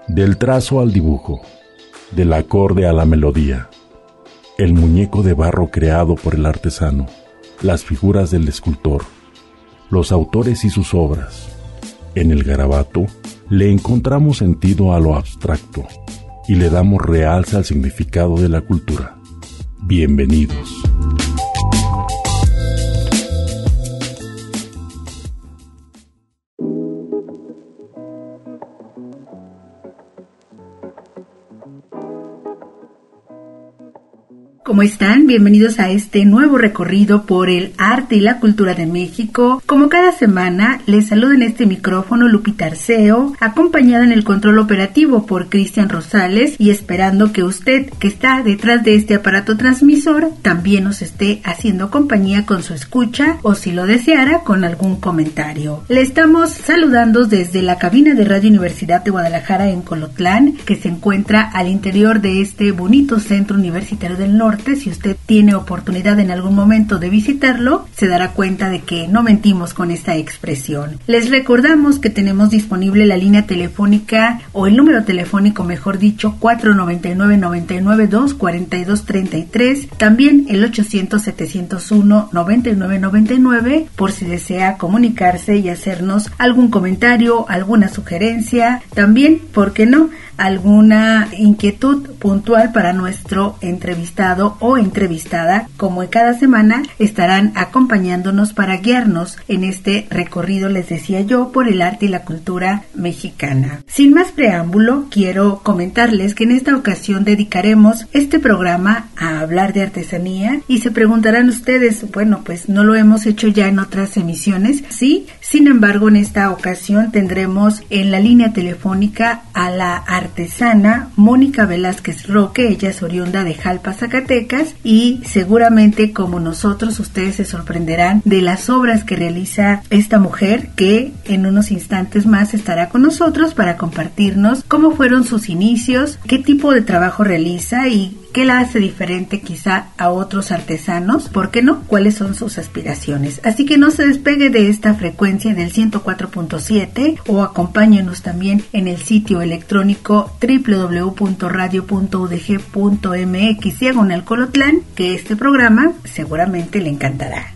Del trazo al dibujo, del acorde a la melodía, el muñeco de barro creado por el artesano, las figuras del escultor, los autores y sus obras. En el garabato le encontramos sentido a lo abstracto y le damos realce al significado de la cultura. Bienvenidos. ¿Cómo están? Bienvenidos a este nuevo recorrido por el arte y la cultura de México. Como cada semana, les saluda en este micrófono Lupita Arceo, acompañada en el control operativo por Cristian Rosales y esperando que usted, que está detrás de este aparato transmisor, también nos esté haciendo compañía con su escucha o, si lo deseara, con algún comentario. Le estamos saludando desde la cabina de Radio Universidad de Guadalajara en Colotlán, que se encuentra al interior de este bonito centro universitario del norte. Si usted tiene oportunidad en algún momento de visitarlo, se dará cuenta de que no mentimos con esta expresión. Les recordamos que tenemos disponible la línea telefónica, o el número telefónico mejor dicho, 499-992-4233, también el 800-701-9999, por si desea comunicarse y hacernos algún comentario, alguna sugerencia, también, ¿por qué no?, alguna inquietud puntual para nuestro entrevistado o entrevistada, como en cada semana estarán acompañándonos para guiarnos en este recorrido, les decía yo, por el arte y la cultura mexicana. Sin más preámbulo, quiero comentarles que en esta ocasión dedicaremos este programa a hablar de artesanía y se preguntarán ustedes, bueno, pues no lo hemos hecho ya en otras emisiones, sí, sin embargo en esta ocasión tendremos en la línea telefónica a la artesana Mónica Velázquez Roque. Ella es oriunda de Jalpa, Zacatecas, y seguramente como nosotros ustedes se sorprenderán de las obras que realiza esta mujer, que en unos instantes más estará con nosotros para compartirnos cómo fueron sus inicios, qué tipo de trabajo realiza y qué la hace diferente quizá a otros artesanos, ¿por qué no?, cuáles son sus aspiraciones. Así que no se despegue de esta frecuencia del 104.7 o acompáñenos también en el sitio electrónico www.radio.udg.mx/Colotlán, que este programa seguramente le encantará.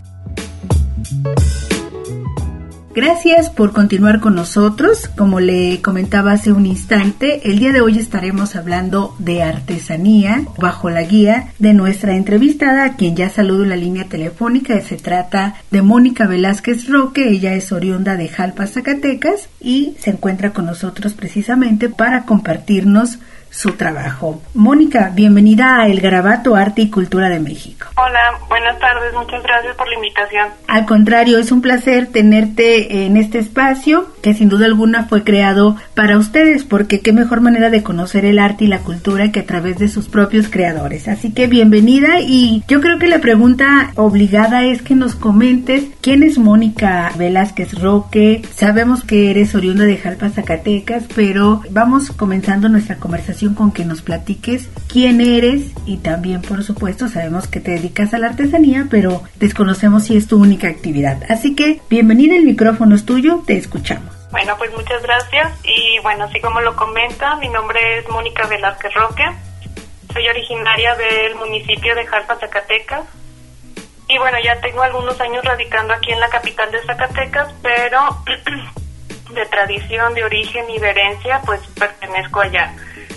Gracias por continuar con nosotros. Como le comentaba hace un instante, el día de hoy estaremos hablando de artesanía bajo la guía de nuestra entrevistada, a quien ya saludo en la línea telefónica. Se trata de Mónica Velázquez Roque. Ella es oriunda de Jalpa, Zacatecas, y se encuentra con nosotros precisamente para compartirnos su trabajo. Mónica, bienvenida a El Garabato, Arte y Cultura de México. Hola, buenas tardes, muchas gracias por la invitación. Al contrario, es un placer tenerte en este espacio que sin duda alguna fue creado para ustedes, porque qué mejor manera de conocer el arte y la cultura que a través de sus propios creadores. Así que bienvenida, y yo creo que la pregunta obligada es que nos comentes quién es Mónica Velázquez Roque. Sabemos que eres oriunda de Jalpa, Zacatecas, pero vamos comenzando nuestra conversación con que nos platiques quién eres, y también, por supuesto, sabemos que te dedicas a la artesanía, pero desconocemos si es tu única actividad. Así que, bienvenida, el micrófono es tuyo, te escuchamos. Bueno, pues muchas gracias, y bueno, así como lo comenta, mi nombre es Mónica Velázquez Roque, soy originaria del municipio de Jalpa, Zacatecas, y bueno, ya tengo algunos años radicando aquí en la capital de Zacatecas, pero de tradición, de origen y de herencia, pues pertenezco allá.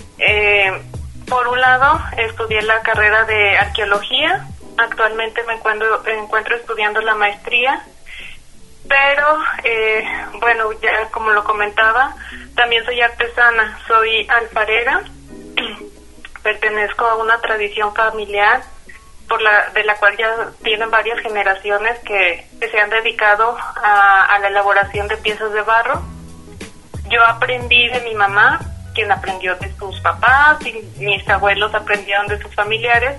Por un lado, estudié la carrera de arqueología. Actualmente me encuentro estudiando la maestría, pero bueno, ya como lo comentaba, también soy artesana, soy alfarera. Pertenezco a una tradición familiar de la cual ya tienen varias generaciones que se han dedicado a la elaboración de piezas de barro. Yo aprendí de mi mamá, quien aprendió de sus papás, y mis abuelos aprendieron de sus familiares,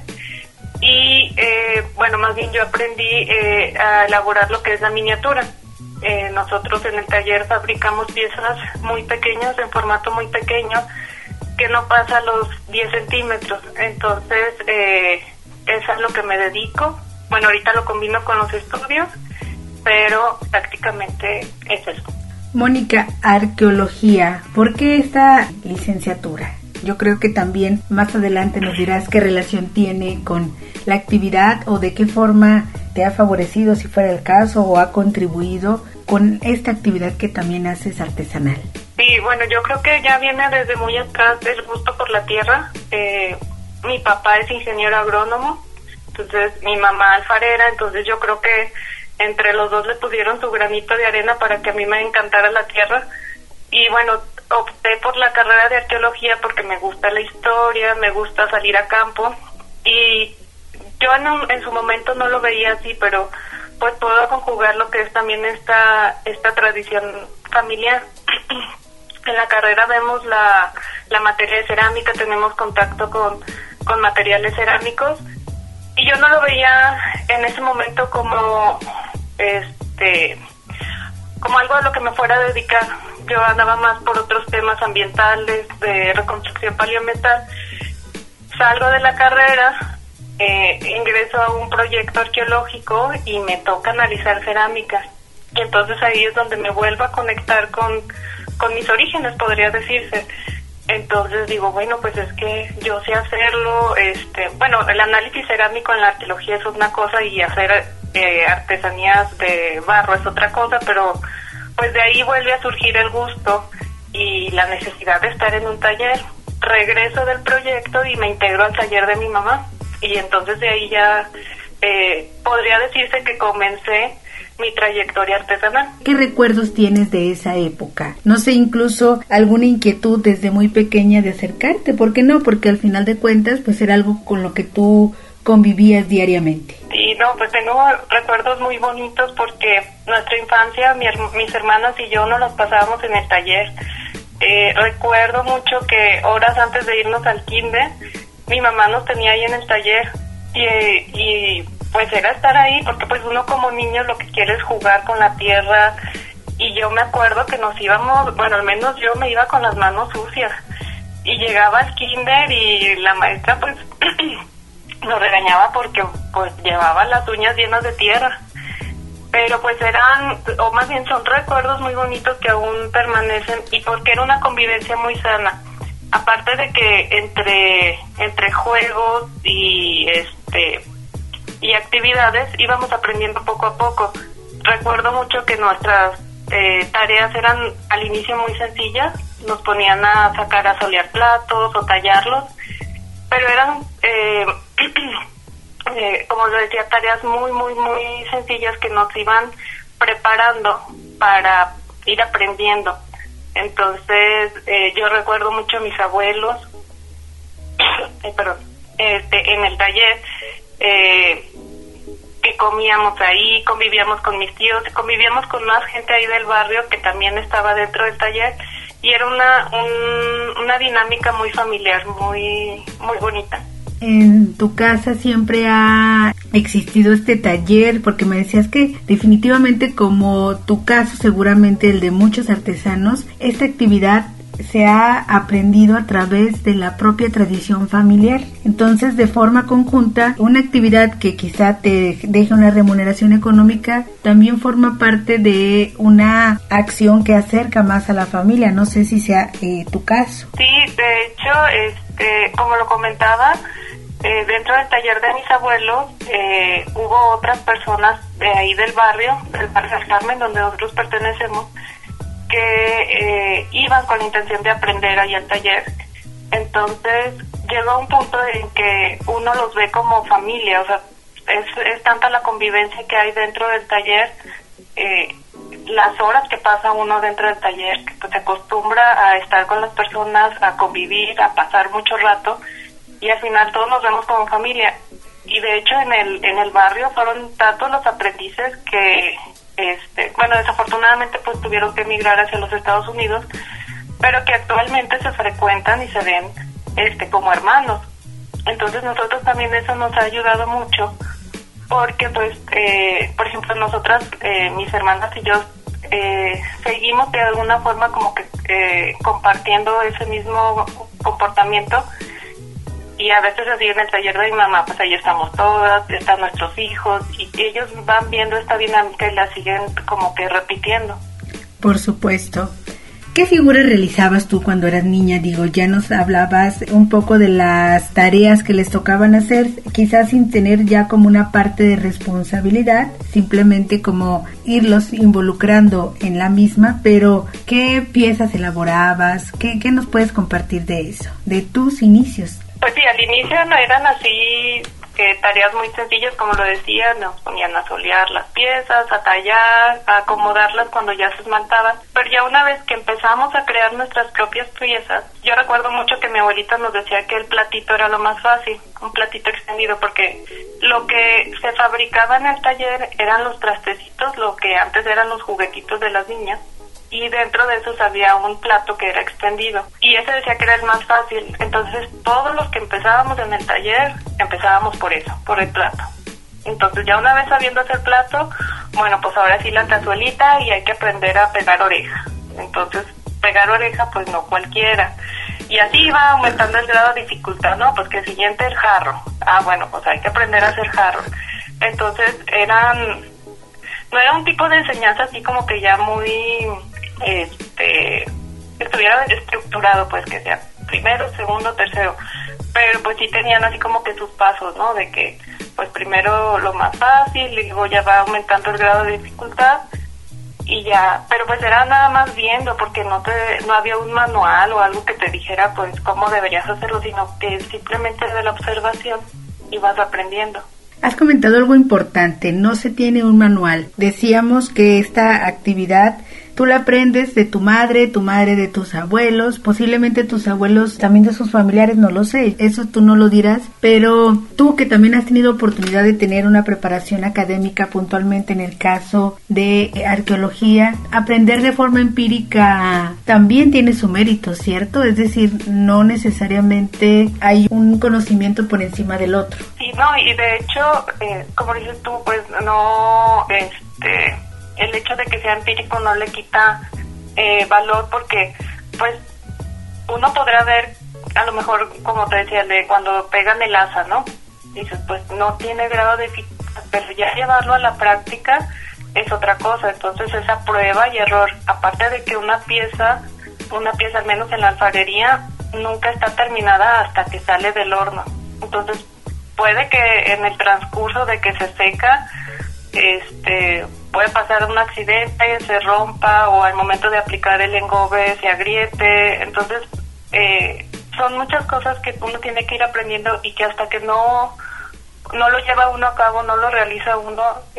y bueno, más bien yo aprendí a elaborar lo que es la miniatura. Nosotros en el taller fabricamos piezas muy pequeñas, en formato muy pequeño, que no pasa los 10 centímetros, entonces es a lo que me dedico. Bueno, ahorita lo combino con los estudios, pero prácticamente es eso. Mónica, arqueología, ¿por qué esta licenciatura? Yo creo que también más adelante nos dirás qué relación tiene con la actividad o de qué forma te ha favorecido, si fuera el caso, o ha contribuido con esta actividad que también haces artesanal. Sí, bueno, yo creo que ya viene desde muy atrás el gusto por la tierra. Mi papá es ingeniero agrónomo, entonces mi mamá alfarera, entonces yo creo que entre los dos le pusieron su granito de arena para que a mí me encantara la tierra. Y bueno, opté por la carrera de arqueología porque me gusta la historia, me gusta salir a campo, y yo en su momento no lo veía así, pero pues puedo conjugar lo que es también esta tradición familiar. En la carrera vemos la materia de cerámica, tenemos contacto con materiales cerámicos, y yo no lo veía en ese momento como como algo a lo que me fuera a dedicar. Yo andaba más por otros temas ambientales, de reconstrucción paleoambiental. Salgo de la carrera, ingreso a un proyecto arqueológico y me toca analizar cerámica. Y entonces ahí es donde me vuelvo a conectar con mis orígenes, podría decirse. Entonces digo, bueno, pues es que yo sé hacerlo. Bueno, el análisis cerámico en la arqueología es una cosa y hacer artesanías de barro es otra cosa, pero pues de ahí vuelve a surgir el gusto y la necesidad de estar en un taller. Regreso del proyecto y me integro al taller de mi mamá, y entonces de ahí ya podría decirse que comencé mi trayectoria artesanal. ¿Qué recuerdos tienes de esa época? No sé, incluso alguna inquietud desde muy pequeña de acercarte, ¿por qué no? Porque al final de cuentas pues era algo con lo que tú convivías diariamente. Sí, no, pues tengo recuerdos muy bonitos porque nuestra infancia, mis hermanas y yo nos las pasábamos en el taller. Recuerdo mucho que horas antes de irnos al kinder, mi mamá nos tenía ahí en el taller y pues era estar ahí porque pues uno como niño lo que quiere es jugar con la tierra, y yo me acuerdo que nos íbamos, bueno, al menos yo me iba con las manos sucias y llegaba al kinder y la maestra pues nos regañaba porque pues llevaba las uñas llenas de tierra, pero pues eran, o más bien son recuerdos muy bonitos que aún permanecen, y porque era una convivencia muy sana, aparte de que entre juegos y actividades íbamos aprendiendo poco a poco. Recuerdo mucho que nuestras tareas eran al inicio muy sencillas, nos ponían a sacar a solear platos o tallarlos, pero eran como lo decía, tareas muy muy muy sencillas que nos iban preparando para ir aprendiendo. Entonces yo recuerdo mucho a mis abuelos en el taller, que comíamos ahí, convivíamos con mis tíos, convivíamos con más gente ahí del barrio que también estaba dentro del taller, y era una dinámica muy familiar, muy muy bonita. En tu casa siempre ha existido este taller, porque me decías que definitivamente, como tu caso, seguramente el de muchos artesanos, esta actividad se ha aprendido a través de la propia tradición familiar. Entonces, de forma conjunta, una actividad que quizá te deje una remuneración económica también forma parte de una acción que acerca más a la familia. No sé si sea tu caso. Sí, de hecho, como lo comentaba, dentro del taller de mis abuelos hubo otras personas de ahí del barrio del Carmen, donde nosotros pertenecemos, que iban con la intención de aprender ahí al taller. Entonces llegó un punto en que uno los ve como familia, o sea, es tanta la convivencia que hay dentro del taller, las horas que pasa uno dentro del taller, que pues, se acostumbra a estar con las personas, a convivir, a pasar mucho rato, y al final todos nos vemos como familia. Y de hecho en el barrio fueron tantos los aprendices que desafortunadamente pues tuvieron que emigrar hacia los Estados Unidos, pero que actualmente se frecuentan y se ven como hermanos. Entonces nosotros también eso nos ha ayudado mucho, porque pues por ejemplo nosotras, mis hermanas y yo, seguimos de alguna forma como que compartiendo ese mismo comportamiento. Y a veces así en el taller de mi mamá, pues ahí estamos todas, están nuestros hijos, y ellos van viendo esta dinámica y la siguen como que repitiendo. Por supuesto. ¿Qué figuras realizabas tú cuando eras niña? Digo, ya nos hablabas un poco de las tareas que les tocaban hacer, quizás sin tener ya como una parte de responsabilidad, simplemente como irlos involucrando en la misma, pero ¿qué piezas elaborabas? ¿Qué nos puedes compartir de eso, de tus inicios? Pues sí, al inicio no eran así tareas muy sencillas, como lo decía, nos ponían a solear las piezas, a tallar, a acomodarlas cuando ya se esmaltaban, pero ya una vez que empezamos a crear nuestras propias piezas, yo recuerdo mucho que mi abuelita nos decía que el platito era lo más fácil, un platito extendido, porque lo que se fabricaba en el taller eran los trastecitos, lo que antes eran los juguetitos de las niñas, y dentro de esos había un plato que era extendido, y ese decía que era el más fácil. Entonces todos los que empezábamos en el taller, empezábamos por eso, por el plato. Entonces ya una vez sabiendo hacer plato, bueno, pues ahora sí la cazuelita, y hay que aprender a pegar oreja. Entonces pegar oreja pues no cualquiera, y así iba aumentando el grado de dificultad, ¿no? Pues que el siguiente el jarro, bueno, pues hay que aprender a hacer jarro. Entonces no era un tipo de enseñanza así como que ya muy estuviera estructurado, pues que sea primero, segundo, tercero, pero pues sí tenían así como que sus pasos, ¿no? De que pues primero lo más fácil y luego ya va aumentando el grado de dificultad y ya, pero pues era nada más viendo, porque no había un manual o algo que te dijera pues cómo deberías hacerlo, sino que simplemente de la observación ibas aprendiendo. Has comentado algo importante, no se tiene un manual. Decíamos que esta actividad tú la aprendes de tu madre de tus abuelos, posiblemente tus abuelos también de sus familiares, no lo sé, eso tú no lo dirás, pero tú que también has tenido oportunidad de tener una preparación académica puntualmente en el caso de arqueología, aprender de forma empírica también tiene su mérito, ¿cierto? Es decir, no necesariamente hay un conocimiento por encima del otro. Sí, no, y de hecho, como dices tú, pues no, el hecho de que sea empírico no le quita valor, porque pues uno podrá ver a lo mejor, como te decía, de cuando pegan el asa, ¿no? Dices, pues no tiene grado de dificultad, pero ya llevarlo a la práctica es otra cosa. Entonces esa prueba y error, aparte de que una pieza al menos en la alfarería nunca está terminada hasta que sale del horno. Entonces puede que en el transcurso de que se seca puede pasar un accidente, se rompa, o al momento de aplicar el engobe se agriete. Entonces son muchas cosas que uno tiene que ir aprendiendo, y que hasta que no lo lleva uno a cabo, no lo realiza uno,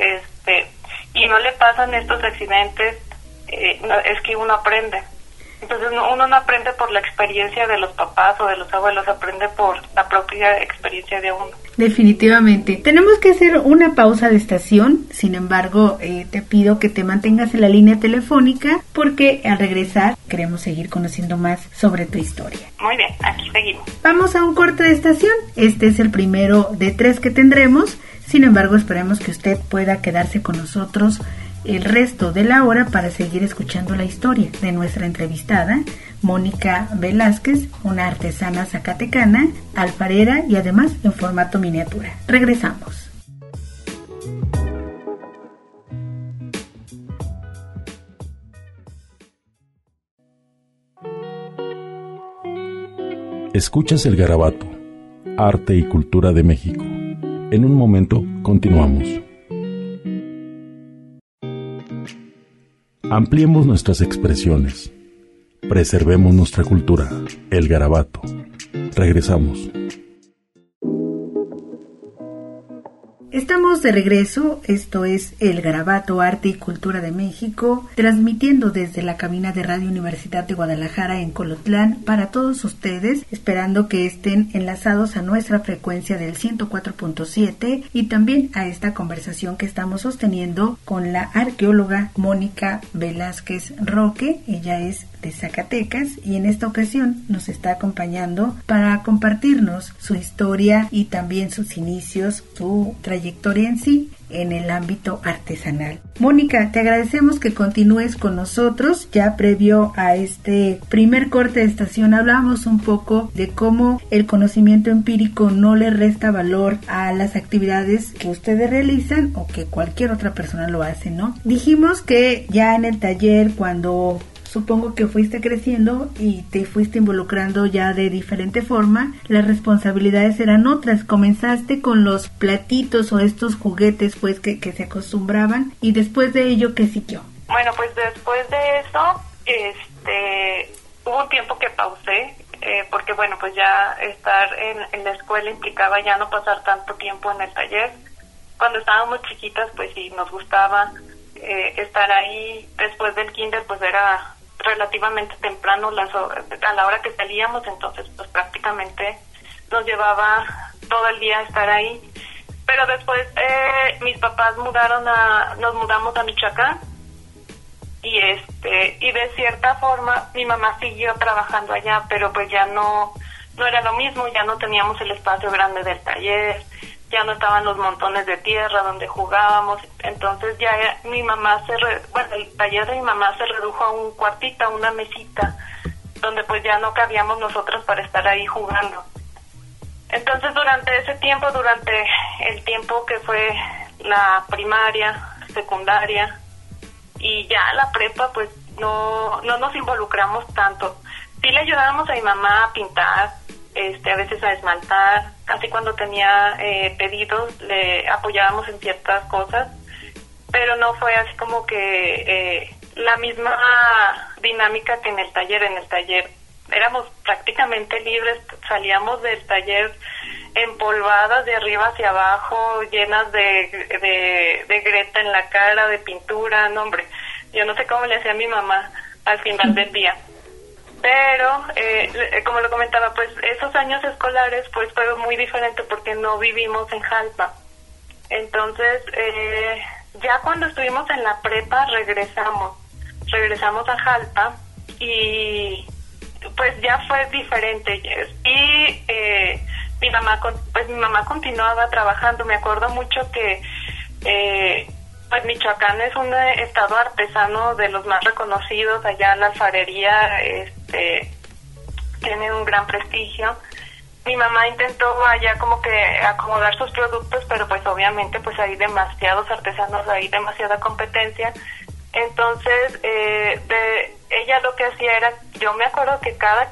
y no le pasan estos accidentes, es que uno aprende. Entonces uno no aprende por la experiencia de los papás o de los abuelos, aprende por la propia experiencia de uno. Definitivamente. Tenemos que hacer una pausa de estación, sin embargo, te pido que te mantengas en la línea telefónica, porque al regresar queremos seguir conociendo más sobre tu historia. Muy bien, aquí seguimos. Vamos a un corte de estación. Este es el primero de 3 que tendremos, sin embargo, esperemos que usted pueda quedarse con nosotros el resto de la hora para seguir escuchando la historia de nuestra entrevistada, Mónica Velázquez, una artesana zacatecana, alfarera y además en formato miniatura. Regresamos. Escuchas El Garabato, Arte y Cultura de México. En un momento continuamos. Ampliemos nuestras expresiones. Preservemos nuestra cultura. El Garabato. Regresamos. Estamos de regreso, esto es El Garabato, Arte y Cultura de México, transmitiendo desde la cabina de Radio Universidad de Guadalajara en Colotlán para todos ustedes, esperando que estén enlazados a nuestra frecuencia del 104.7 y también a esta conversación que estamos sosteniendo con la arqueóloga Mónica Velázquez Roque. Ella es de Zacatecas, y en esta ocasión nos está acompañando para compartirnos su historia y también sus inicios, su trayectoria en sí en el ámbito artesanal. Mónica, te agradecemos que continúes con nosotros. Ya previo a este primer corte de estación hablábamos un poco de cómo el conocimiento empírico no le resta valor a las actividades que ustedes realizan o que cualquier otra persona lo hace, ¿no? Dijimos que ya en el taller, cuando supongo que fuiste creciendo y te fuiste involucrando ya de diferente forma, las responsabilidades eran otras. Comenzaste con los platitos o estos juguetes pues que se acostumbraban, y después de ello, ¿qué siguió? Bueno, pues después de eso, hubo un tiempo que pausé, porque bueno, pues ya estar en la escuela implicaba ya no pasar tanto tiempo en el taller. Cuando estábamos chiquitas, pues sí, nos gustaba estar ahí. Después del kinder, pues era relativamente temprano a la hora que salíamos, entonces pues prácticamente nos llevaba todo el día estar ahí. Pero después mis papás nos mudamos a Michoacán, y de cierta forma mi mamá siguió trabajando allá, pero pues ya no era lo mismo. Ya no teníamos el espacio grande del taller, ya no estaban los montones de tierra donde jugábamos. Entonces ya el taller de mi mamá se redujo a un cuartito, a una mesita, donde pues ya no cabíamos nosotros para estar ahí jugando. Entonces durante el tiempo que fue la primaria, secundaria y ya la prepa, pues no nos involucramos tanto. Sí le ayudábamos a mi mamá a pintar, a veces a esmaltar. Casi cuando tenía pedidos le apoyábamos en ciertas cosas, pero no fue así como que la misma dinámica que en el taller. En el taller éramos prácticamente libres, salíamos del taller empolvadas de arriba hacia abajo, llenas de greta en la cara, de pintura. No, hombre, yo no sé cómo le hacía a mi mamá al final del día. Pero, como lo comentaba, pues esos años escolares pues fue muy diferente porque no vivimos en Jalpa. Entonces, ya cuando estuvimos en la prepa regresamos a Jalpa, y pues ya fue diferente. Y mi mamá continuaba trabajando. Me acuerdo mucho que pues Michoacán es un estado artesano de los más reconocidos. Allá la alfarería tiene un gran prestigio. Mi mamá intentó allá como que acomodar sus productos, pero pues obviamente pues hay demasiados artesanos, hay demasiada competencia. Entonces ella lo que hacía era, yo me acuerdo que cada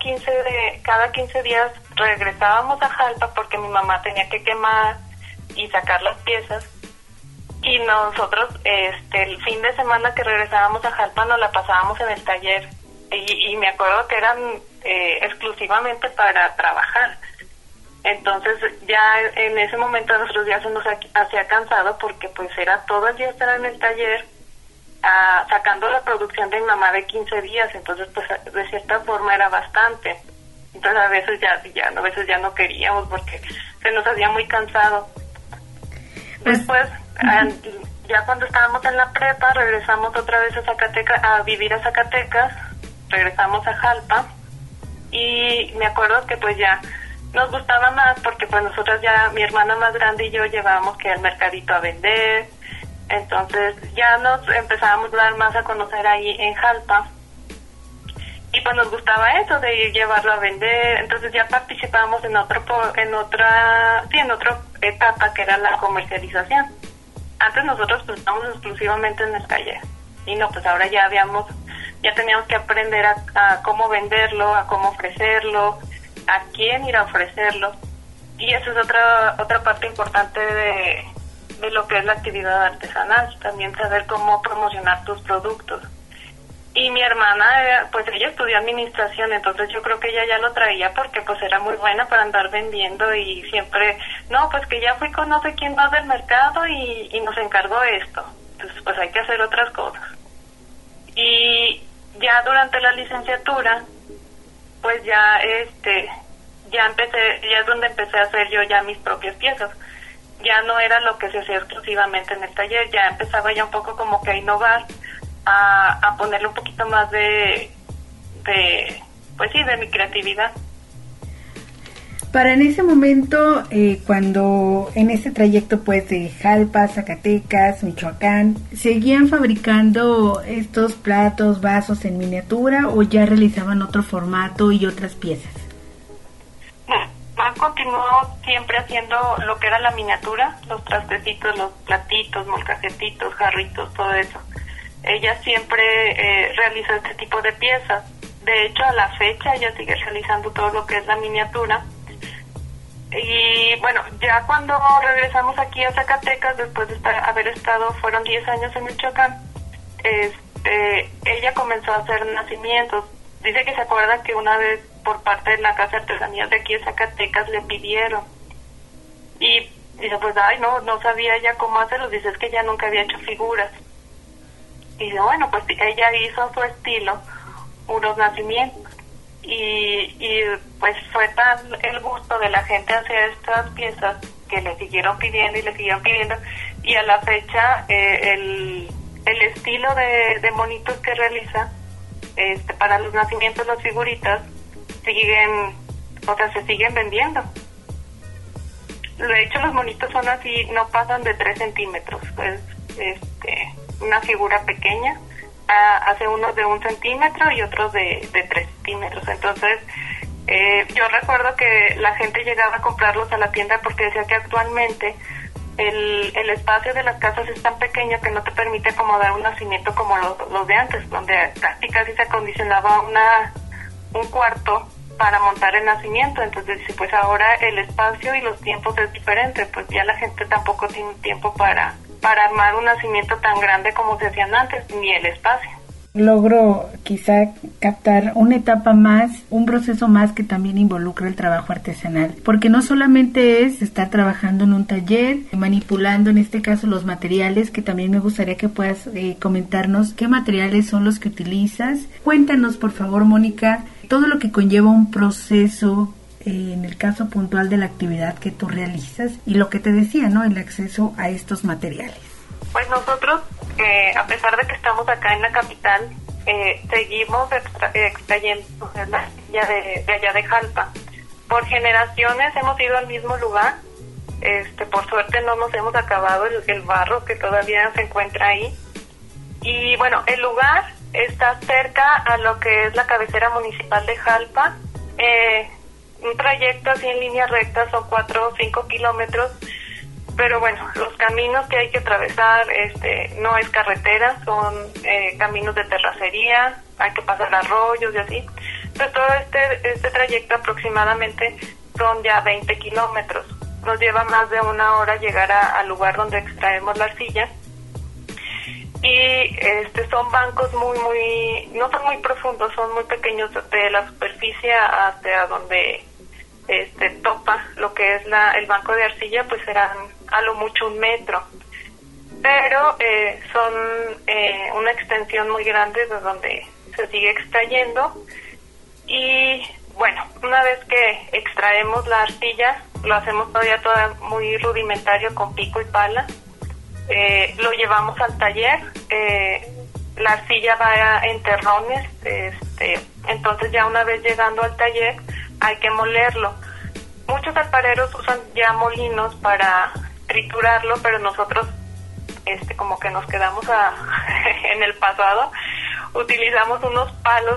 15 días regresábamos a Jalpa porque mi mamá tenía que quemar y sacar las piezas. Y nosotros, el fin de semana que regresábamos a Jalpa, nos la pasábamos en el taller. Y me acuerdo que eran exclusivamente para trabajar. Entonces, ya en ese momento a nosotros ya se nos hacía cansado porque pues era todo el día estar en el taller, sacando la producción de mi mamá de 15 días. Entonces, pues de cierta forma era bastante. Entonces, a veces ya no queríamos porque se nos hacía muy cansado. Después, ya cuando estábamos en la prepa, regresamos otra vez a Zacatecas, a vivir a Zacatecas, regresamos a Jalpa, y me acuerdo que pues ya nos gustaba más porque pues nosotras ya, mi hermana más grande y yo llevábamos que al mercadito a vender. Entonces ya nos empezábamos a dar más a conocer ahí en Jalpa, y pues nos gustaba eso de ir llevarlo a vender. Entonces ya participábamos en otra etapa, que era la comercialización. Antes nosotros pues estábamos exclusivamente en el taller, y no, pues ahora ya teníamos que aprender a cómo venderlo, a cómo ofrecerlo, a quién ir a ofrecerlo. Y eso es otra parte importante de lo que es la actividad artesanal, también saber cómo promocionar tus productos. Y mi hermana, pues ella estudió administración, entonces yo creo que ella ya lo traía porque pues era muy buena para andar vendiendo, y siempre, no, pues que ya fui con no sé quién más del mercado y nos encargó esto. Entonces pues hay que hacer otras cosas. Y ya durante la licenciatura, pues ya es donde empecé a hacer yo ya mis propias piezas. Ya no era lo que se hacía exclusivamente en el taller, ya empezaba ya un poco como que a innovar, a ponerle un poquito más de de mi creatividad. Para en ese momento, cuando en ese trayecto pues de Jalpa, Zacatecas, Michoacán, ¿seguían fabricando estos platos, vasos en miniatura o ya realizaban otro formato y otras piezas? Continuó siempre haciendo lo que era la miniatura, los trastecitos, los platitos, molcajetitos, jarritos, todo eso. Ella siempre realizó este tipo de piezas. De hecho, a la fecha ella sigue realizando todo lo que es la miniatura. Y bueno, ya cuando regresamos aquí a Zacatecas, después de haber estado, fueron 10 años en Michoacán, ella comenzó a hacer nacimientos. Dice que se acuerda que una vez por parte de la Casa de Artesanías de aquí de Zacatecas le pidieron. Y dice, pues, no sabía ya cómo hacerlo. Dice, es que ya nunca había hecho figuras. Y dice, bueno, pues ella hizo a su estilo unos nacimientos. Y pues fue tan el gusto de la gente hacia estas piezas que le siguieron pidiendo y a la fecha el estilo de monitos que realiza para los nacimientos, las figuritas se siguen vendiendo. De hecho, los monitos son así, no pasan de 3 centímetros, pues una figura pequeña. Hace unos de 1 centímetro y otros de 3 centímetros. Entonces, yo recuerdo que la gente llegaba a comprarlos a la tienda porque decía que actualmente el espacio de las casas es tan pequeño que no te permite acomodar un nacimiento como los de antes, donde casi se acondicionaba un cuarto para montar el nacimiento. Entonces, pues ahora el espacio y los tiempos es diferente, pues ya la gente tampoco tiene tiempo para armar un nacimiento tan grande como se hacían antes, ni el espacio. Logro quizá captar una etapa más, un proceso más que también involucra el trabajo artesanal, porque no solamente es estar trabajando en un taller, manipulando en este caso los materiales, que también me gustaría que puedas comentarnos qué materiales son los que utilizas. Cuéntanos, por favor, Mónica, todo lo que conlleva un proceso en el caso puntual de la actividad que tú realizas y lo que te decía, ¿no? El acceso a estos materiales. Pues nosotros, a pesar de que estamos acá en la capital, seguimos extrayendo la arcilla de allá de Jalpa. Por generaciones hemos ido al mismo lugar. Por suerte no nos hemos acabado el barro que todavía se encuentra ahí. Y bueno, el lugar está cerca a lo que es la cabecera municipal de Jalpa. Un trayecto así en línea recta son 4 o 5 kilómetros, pero bueno, los caminos que hay que atravesar no es carretera, son caminos de terracería, hay que pasar arroyos y así. Entonces todo este trayecto aproximadamente son ya 20 kilómetros. Nos lleva más de 1 hora llegar al lugar donde extraemos la arcilla. Y son bancos no son muy profundos, son muy pequeños, de la superficie hasta donde topa lo que es el banco de arcilla, pues serán a lo mucho 1 metro, pero son una extensión muy grande de donde se sigue extrayendo. Y bueno, una vez que extraemos la arcilla, lo hacemos todavía muy rudimentario con pico y pala. Lo llevamos al taller, la arcilla va en terrones, entonces ya una vez llegando al taller hay que molerlo. Muchos alfareros usan ya molinos para triturarlo, pero nosotros como que nos quedamos en el pasado, utilizamos unos palos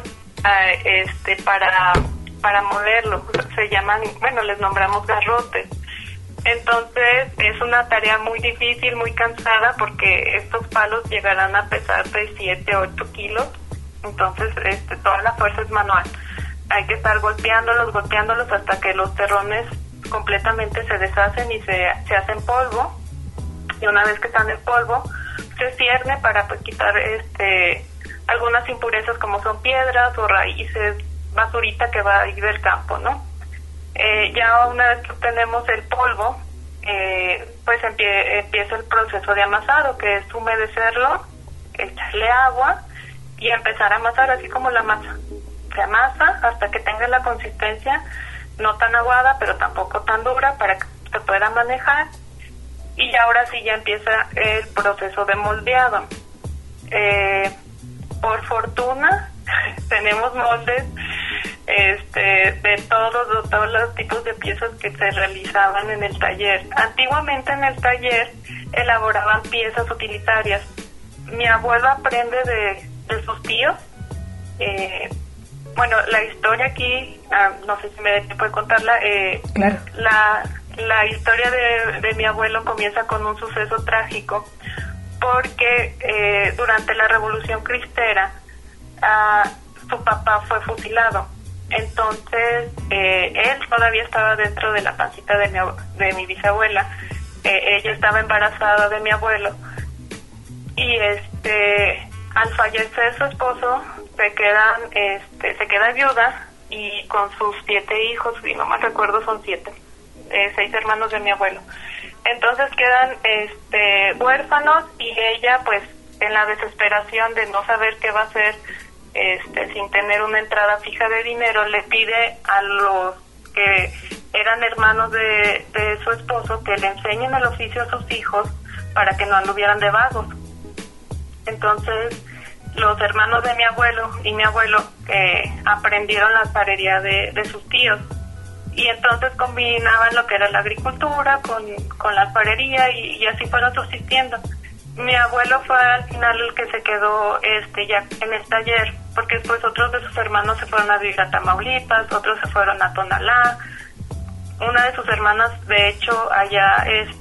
para molerlo, se llaman, les nombramos garrotes. Entonces es una tarea muy difícil, muy cansada, porque estos palos llegarán a pesar de 7, 8 kilos, entonces toda la fuerza es manual. Hay que estar golpeándolos hasta que los terrones completamente se deshacen y se hacen polvo. Y una vez que están en polvo, se cierne para quitar algunas impurezas como son piedras o raíces, basurita que va a ir del campo, ¿no? Ya una vez que obtenemos el polvo, pues empieza el proceso de amasado, que es humedecerlo, echarle agua y empezar a amasar, así como la masa. Se amasa hasta que tenga la consistencia no tan aguada, pero tampoco tan dura, para que se pueda manejar. Y ahora sí ya empieza el proceso de moldeado. Por fortuna, tenemos moldes de todos los tipos de piezas que se realizaban en el taller. Antiguamente en el taller elaboraban piezas utilitarias. Mi abuelo aprende de sus tíos. Bueno, la historia aquí, no sé si me puede contarla. Claro. La historia de mi abuelo comienza con un suceso trágico, porque durante la Revolución Cristera su papá fue fusilado. Entonces él todavía estaba dentro de la pancita de mi bisabuela. Ella estaba embarazada de mi abuelo, y al fallecer su esposo se queda viuda y con sus 7 hijos, y no me recuerdo, son 7, 6 hermanos de mi abuelo. Entonces quedan huérfanos, y ella, pues en la desesperación de no saber qué va a hacer, sin tener una entrada fija de dinero, le pide a los que eran hermanos de su esposo que le enseñen el oficio a sus hijos para que no anduvieran de vagos. Entonces los hermanos de mi abuelo y mi abuelo aprendieron la alfarería de sus tíos, y entonces combinaban lo que era la agricultura con la alfarería, y así fueron subsistiendo. Mi abuelo fue al final el que se quedó ya en el taller, porque después otros de sus hermanos se fueron a vivir a Tamaulipas, otros se fueron a Tonalá. Una de sus hermanas, de hecho, allá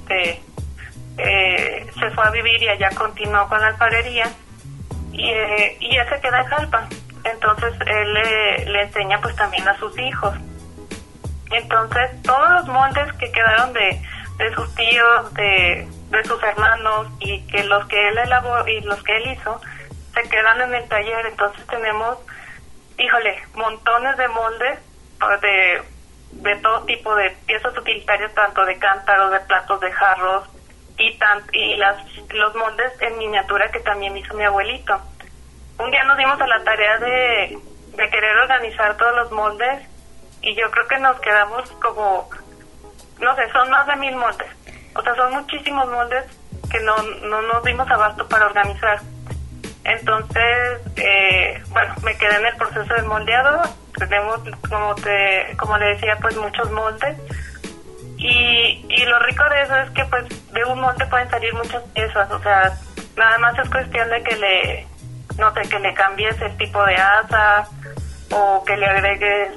se fue a vivir y allá continuó con la alfarería, y él se queda en Jalpa. Entonces él le enseña pues también a sus hijos. Entonces todos los moldes que quedaron de sus tíos, de sus hermanos, y que los que él elaboró y los que él hizo, se quedan en el taller. Entonces tenemos, montones de moldes de todo tipo de piezas utilitarias, tanto de cántaros, de platos, de jarros, y los moldes en miniatura que también hizo mi abuelito. Un día nos dimos a la tarea de querer organizar todos los moldes, y yo creo que nos quedamos como, no sé, son más de 1000 moldes. O sea, son muchísimos moldes que no nos dimos abasto para organizar. Entonces, me quedé en el proceso de moldeado. Tenemos, como le decía, pues muchos moldes. Y lo rico de eso es que pues de un molde pueden salir muchas piezas. O sea, nada más es cuestión de que le cambies el tipo de asa, o que le agregues,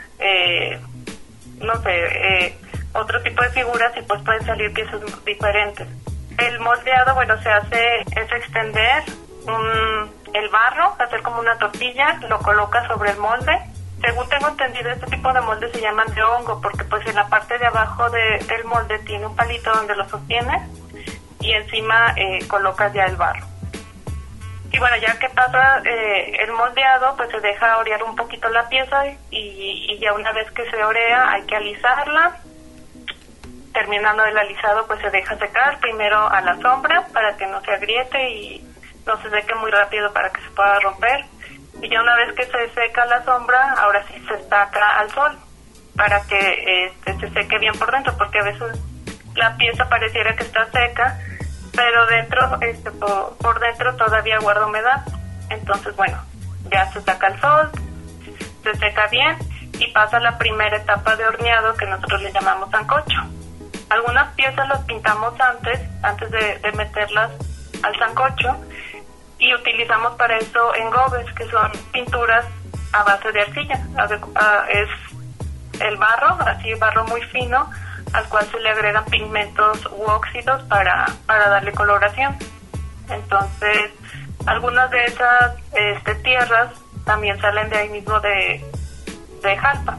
otro tipo de figuras, y pues pueden salir piezas diferentes. El moldeado, se hace, es extender el barro, hacer como una tortilla, lo colocas sobre el molde. Según tengo entendido, este tipo de moldes se llaman de hongo, porque pues en la parte de abajo del molde tiene un palito donde lo sostienes, y encima colocas ya el barro. Y ya que pasa el moldeado, pues se deja orear un poquito la pieza, y ya una vez que se orea hay que alisarla. Terminando el alisado, pues se deja secar primero a la sombra para que no se agriete y no se seque muy rápido para que se pueda romper. Y ya una vez que se seca la sombra, ahora sí se saca al sol para que se seque bien por dentro, porque a veces la pieza pareciera que está seca, pero dentro, por dentro todavía guarda humedad. Entonces, ya se saca al sol, se seca bien, y pasa la primera etapa de horneado, que nosotros le llamamos sancocho. Algunas piezas las pintamos antes de meterlas al sancocho, y utilizamos para eso engobes, que son pinturas a base de arcilla. Es el barro, así barro muy fino, al cual se le agregan pigmentos u óxidos para darle coloración. Entonces, algunas de esas tierras también salen de ahí mismo de Jalpa.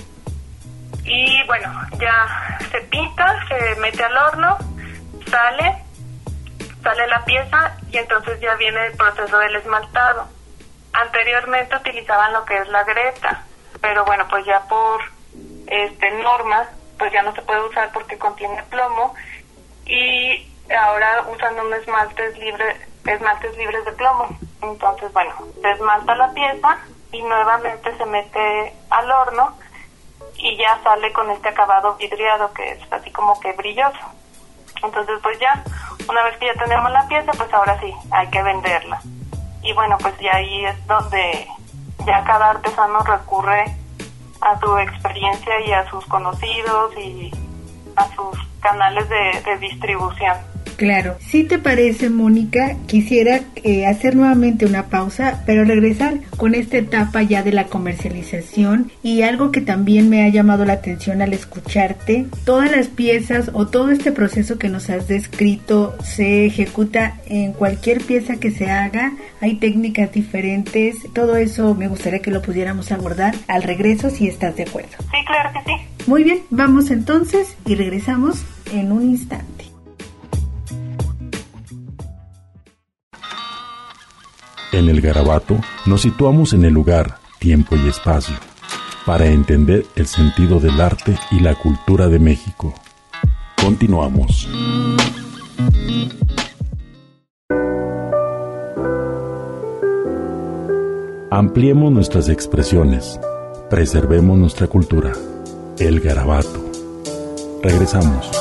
Y ya se pinta, se mete al horno, sale la pieza, y entonces ya viene el proceso del esmaltado. Anteriormente utilizaban lo que es la greta, pero pues ya por normas, pues ya no se puede usar porque contiene plomo, y ahora usan unos esmaltes libres de plomo. Entonces, se esmalta la pieza y nuevamente se mete al horno, y ya sale con este acabado vidriado, que es así como que brilloso. Entonces, pues ya, una vez que ya tenemos la pieza, pues ahora sí, hay que venderla. Y pues ya ahí es donde ya cada artesano recurre a su experiencia y a sus conocidos y a sus canales de distribución. Claro. Si te parece, Mónica, quisiera hacer nuevamente una pausa, pero regresar con esta etapa ya de la comercialización, y algo que también me ha llamado la atención al escucharte: todas las piezas o todo este proceso que nos has descrito se ejecuta en cualquier pieza que se haga, hay técnicas diferentes, todo eso me gustaría que lo pudiéramos abordar al regreso, si estás de acuerdo. Sí, claro que sí. Muy bien, vamos entonces y regresamos en un instante. En el Garabato nos situamos en el lugar, tiempo y espacio para entender el sentido del arte y la cultura de México. Continuamos. Ampliemos nuestras expresiones, preservemos nuestra cultura. El Garabato. Regresamos.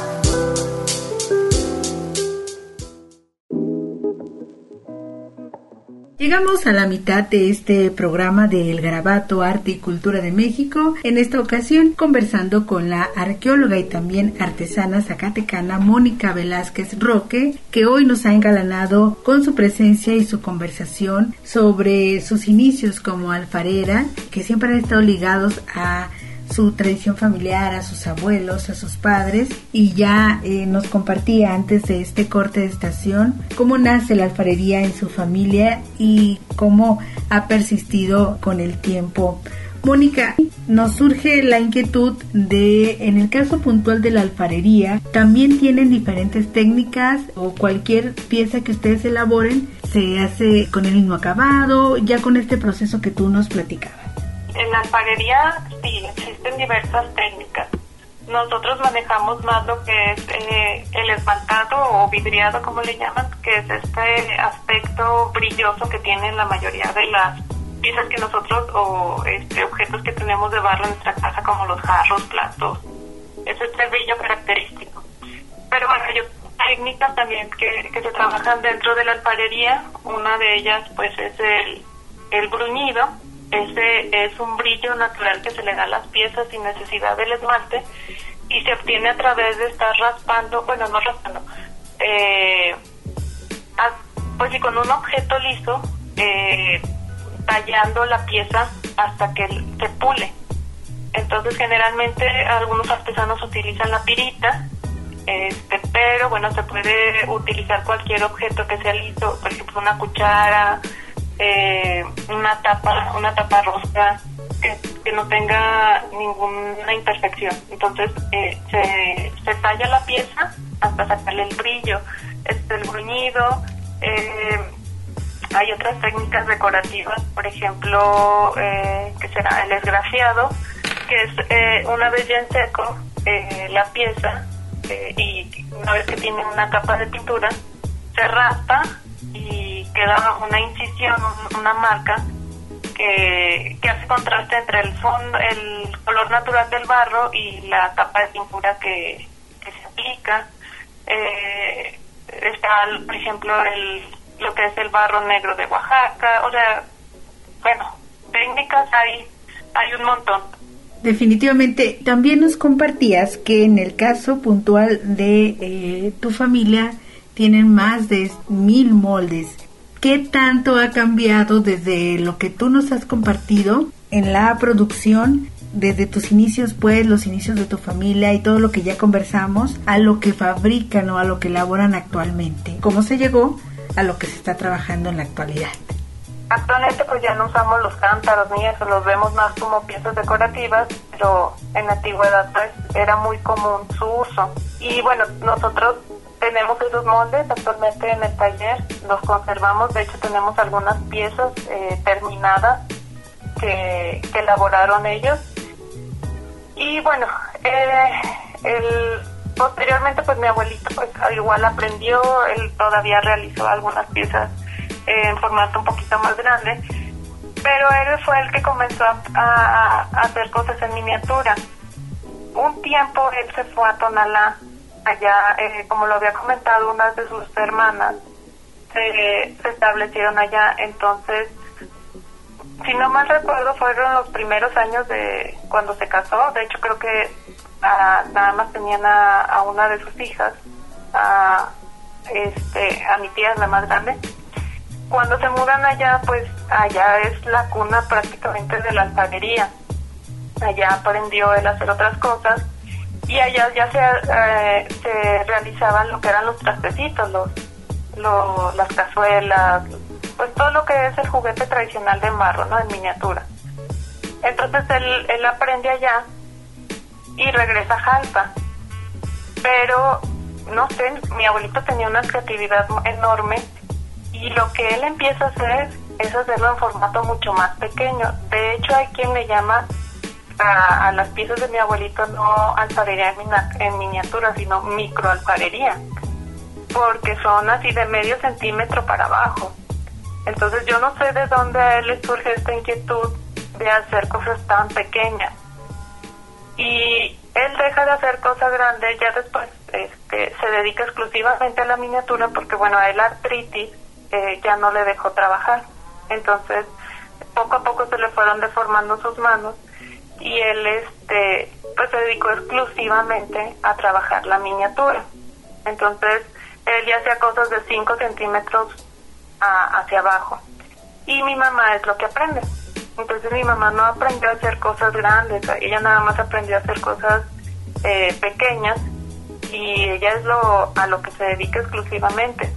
Llegamos a la mitad de este programa de El Garabato, Arte y Cultura de México. En esta ocasión conversando con la arqueóloga y también artesana zacatecana Mónica Velázquez Roque, que hoy nos ha engalanado con su presencia y su conversación sobre sus inicios como alfarera, que siempre han estado ligados a su tradición familiar, a sus abuelos, a sus padres, y ya nos compartía antes de este corte de estación cómo nace la alfarería en su familia y cómo ha persistido con el tiempo. Mónica, nos surge la inquietud de, en el caso puntual de la alfarería, ¿también tienen diferentes técnicas o cualquier pieza que ustedes elaboren se hace con el mismo acabado, ya con este proceso que tú nos platicabas? En la alfarería sí, existen diversas técnicas. Nosotros manejamos más lo que es el esmaltado o vidriado, como le llaman, que es este aspecto brilloso que tienen la mayoría de las piezas que nosotros o objetos que tenemos de barro en nuestra casa, como los jarros, platos. Ese es el brillo característico. Pero bueno, hay técnicas también que se trabajan dentro de la alfarería. Una de ellas pues es el bruñido. Ese es un brillo natural que se le da a las piezas sin necesidad del esmalte y se obtiene a través de estar raspando, pues sí, con un objeto liso, tallando la pieza hasta que se pule. Entonces generalmente algunos artesanos utilizan la pirita, pero bueno, se puede utilizar cualquier objeto que sea liso, por ejemplo una cuchara, una tapa rosca que no tenga ninguna imperfección. Entonces se talla la pieza hasta sacarle el brillo. El bruñido. Hay otras técnicas decorativas, por ejemplo, que será el esgrafiado, que es una vez ya en seco la pieza, y una vez que tiene una capa de pintura se raspa y queda una incisión, una marca que hace contraste entre el fondo, el color natural del barro y la capa de pintura que se aplica. Está, por ejemplo, lo que es el barro negro de Oaxaca. O sea, bueno, técnicas hay un montón. Definitivamente. También nos compartías que en el caso puntual de tu familia tienen más de 1000 moldes. ¿Qué tanto ha cambiado desde lo que tú nos has compartido en la producción, desde tus inicios, pues, los inicios de tu familia y todo lo que ya conversamos, a lo que fabrican o a lo que elaboran actualmente? ¿Cómo se llegó a lo que se está trabajando en la actualidad? Actualmente pues ya no usamos los cántaros ni eso, los vemos más como piezas decorativas, pero en la antigüedad pues era muy común su uso. Y bueno, nosotros tenemos esos moldes actualmente en el taller, los conservamos. De hecho tenemos algunas piezas terminadas que elaboraron ellos. Y bueno, posteriormente pues mi abuelito pues igual aprendió, él todavía realizó algunas piezas en formato un poquito más grande, pero él fue el que comenzó a hacer cosas en miniatura. Un tiempo él se fue a Tonalá, allá, como lo había comentado, unas de sus hermanas se establecieron allá. Entonces si no mal recuerdo, fueron los primeros años de cuando se casó. De hecho, creo que nada más tenían a una de sus hijas, a mi tía, la más grande. Cuando se mudan allá, pues allá es la cuna prácticamente de la alfarería. Allá aprendió él a hacer otras cosas y allá ya se realizaban lo que eran los trastecitos, las cazuelas, pues todo lo que es el juguete tradicional de barro, ¿no? En miniatura. Entonces él aprende allá y regresa a Jalpa. Pero, no sé, mi abuelito tenía una creatividad enorme y lo que él empieza a hacer es hacerlo en formato mucho más pequeño. De hecho, hay quien le llama a las piezas de mi abuelito no alfarería en miniatura, sino microalfarería, porque son así de medio centímetro para abajo. Entonces yo no sé de dónde a él le surge esta inquietud de hacer cosas tan pequeñas. Y él deja de hacer cosas grandes, ya después se dedica exclusivamente a la miniatura, porque bueno, a él la artritis ya no le dejó trabajar. Entonces poco a poco se le fueron deformando sus manos y él pues se dedicó exclusivamente a trabajar la miniatura. Entonces él ya hacía cosas de 5 centímetros hacia abajo, y mi mamá es lo que aprende. Entonces mi mamá no aprendió a hacer cosas grandes, ella nada más aprendió a hacer cosas pequeñas, y ella es a lo que se dedica exclusivamente.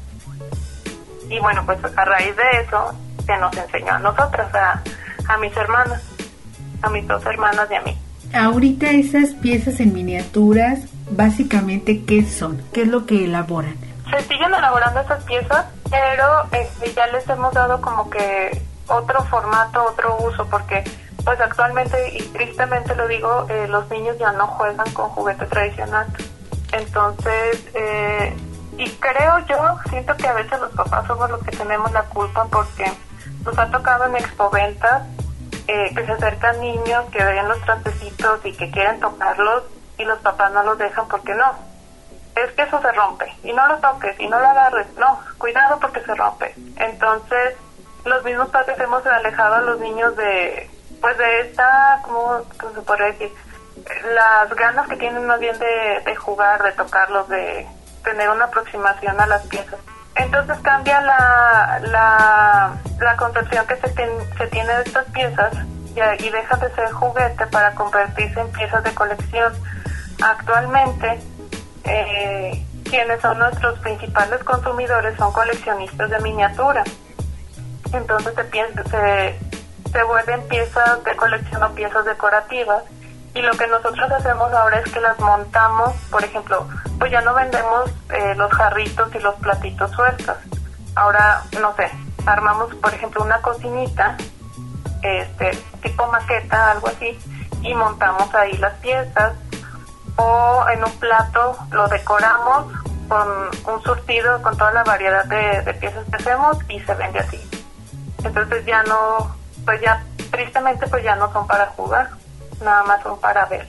Y bueno, pues a raíz de eso se nos enseñó a nosotras, a mis hermanas, a mis 2 hermanas y a mí. Ahorita esas piezas en miniaturas, básicamente, ¿qué son? ¿Qué es lo que elaboran? Se siguen elaborando esas piezas, pero ya les hemos dado como que otro formato, otro uso, porque pues actualmente, y tristemente lo digo, los niños ya no juegan con juguete tradicional. Entonces, y siento que a veces los papás somos los que tenemos la culpa, porque nos ha tocado en expoventas que se acercan niños que ven los trastecitos y que quieren tocarlos, y los papás no los dejan porque no. Es que eso se rompe, y no lo toques, y no lo agarres, no, cuidado porque se rompe. Entonces, los mismos padres hemos alejado a los niños de esta, ¿cómo se podría decir? Las ganas que tienen más bien de jugar, de tocarlos, de tener una aproximación a las piezas. Entonces cambia la concepción que se tiene de estas piezas y deja de ser juguete para convertirse en piezas de colección. Actualmente, quienes son nuestros principales consumidores son coleccionistas de miniatura. Entonces se vuelven piezas de colección o piezas decorativas, y lo que nosotros hacemos ahora es que las montamos. Por ejemplo, pues ya no vendemos los jarritos y los platitos sueltos. Ahora, no sé, armamos por ejemplo una cocinita tipo maqueta, algo así, y montamos ahí las piezas, o en un plato lo decoramos con un surtido con toda la variedad de piezas que hacemos, y se vende así. Entonces ya no, pues ya tristemente pues ya no son para jugar, nada más son para ver.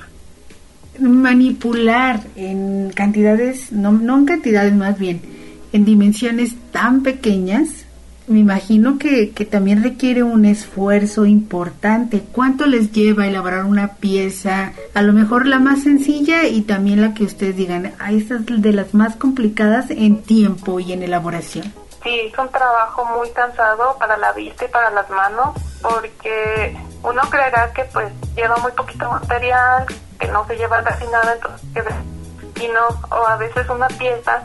Manipular en cantidades, no en cantidades, más bien en dimensiones tan pequeñas, me imagino que también requiere un esfuerzo importante. ¿Cuánto les lleva elaborar una pieza? A lo mejor la más sencilla, y también la que ustedes digan, esta es de las más complicadas en tiempo y en elaboración. Sí, es un trabajo muy cansado para la vista y para las manos, porque uno creerá que pues lleva muy poquito material, que no se lleva casi nada, entonces, y no, o a veces una pieza,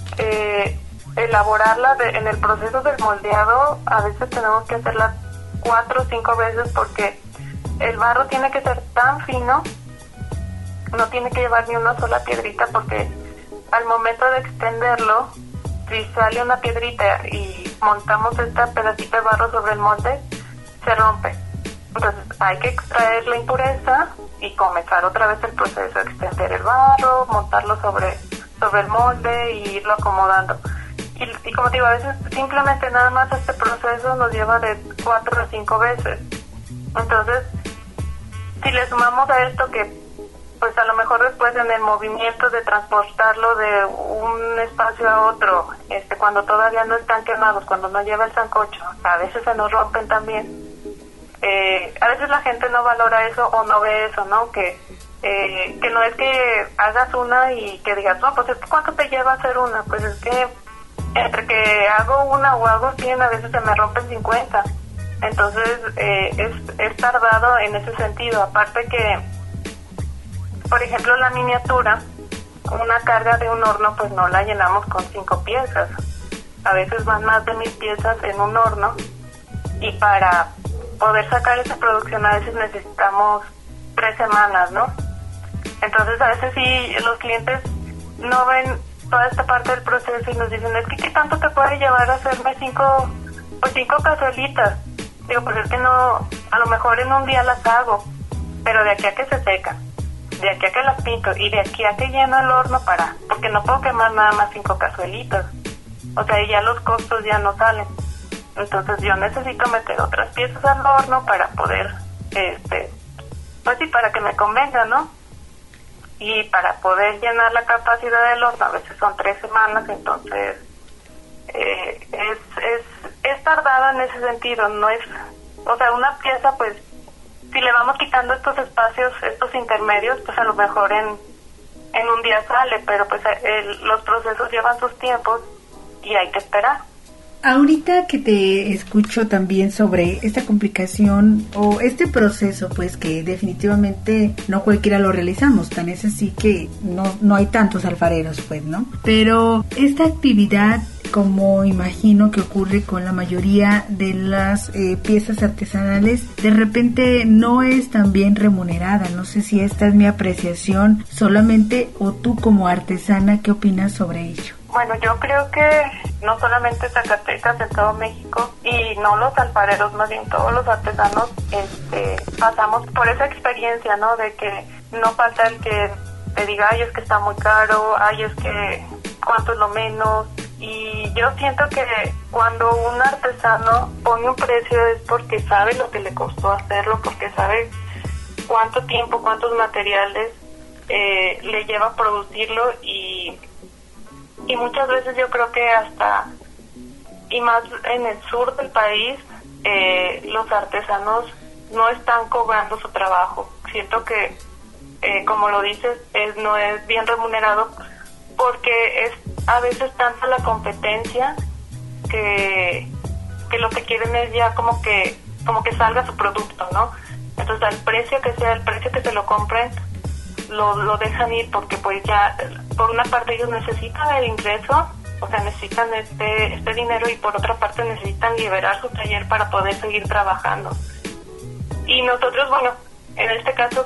elaborarla en el proceso del moldeado, a veces tenemos que hacerla 4 o 5 veces, porque el barro tiene que ser tan fino, no tiene que llevar ni una sola piedrita, porque al momento de extenderlo, si sale una piedrita y montamos este pedacito de barro sobre el molde, se rompe. Entonces hay que extraer la impureza y comenzar otra vez el proceso de extender el barro, montarlo sobre el molde y irlo acomodando. Y como digo, a veces simplemente nada más este proceso nos lleva de 4 a 5 veces. Entonces, si le sumamos a esto que pues a lo mejor después en el movimiento de transportarlo de un espacio a otro, cuando todavía no están quemados, cuando no lleva el sancocho, a veces se nos rompen también. a veces la gente no valora eso o no ve eso, ¿no? Que no es que hagas una y que digas, no, pues es que ¿cuánto te lleva hacer una? Pues es que entre que hago una o hago 100, a veces se me rompen 50. Entonces, es tardado en ese sentido. Aparte que, por ejemplo, la miniatura, una carga de un horno, pues no la llenamos con 5 piezas. A veces van más de 1000 piezas en un horno, y para poder sacar esa producción a veces necesitamos 3 semanas, ¿no? Entonces, a veces sí, los clientes no ven toda esta parte del proceso y nos dicen, es que ¿qué tanto te puede llevar a hacerme 5 cazuelitas? Digo, pues es que no, a lo mejor en un día las hago, pero de aquí a que se secan, de aquí a que las pinto y de aquí a que lleno el horno porque no puedo quemar nada más 5 cazuelitas. O sea, y ya los costos ya no salen. Entonces yo necesito meter otras piezas al horno para poder, pues sí, para que me convenga, ¿no? Y para poder llenar la capacidad del horno, a veces son 3 semanas, entonces es tardado en ese sentido, no es, o sea, una pieza, pues, si le vamos quitando estos espacios, estos intermedios, pues a lo mejor en un día sale, pero pues los procesos llevan sus tiempos y hay que esperar. Ahorita que te escucho también sobre esta complicación o este proceso, pues que definitivamente no cualquiera lo realizamos, tan es así que no hay tantos alfareros, pues, ¿no? Pero esta actividad, como imagino que ocurre con la mayoría de las piezas artesanales, de repente no es tan bien remunerada. No sé si esta es mi apreciación solamente, o tú como artesana, ¿qué opinas sobre ello? Bueno, yo creo que no solamente Zacatecas, en todo México, y no los alfareros, más bien todos los artesanos, pasamos por esa experiencia, ¿no? De que no falta el que te diga, ay, es que está muy caro, ay, es que cuánto es lo menos. Y yo siento que cuando un artesano pone un precio es porque sabe lo que le costó hacerlo, porque sabe cuánto tiempo, cuántos materiales le lleva producirlo, y muchas veces yo creo que hasta, y más en el sur del país, los artesanos no están cobrando su trabajo. Siento que, como lo dices, no es bien remunerado, porque es a veces tanta la competencia que lo que quieren es ya como que salga su producto, ¿no? Entonces al precio que sea, el precio que se lo compren, lo dejan ir, porque pues ya por una parte ellos necesitan el ingreso, o sea, necesitan este dinero, y por otra parte necesitan liberar su taller para poder seguir trabajando. Y nosotros, bueno, en este caso,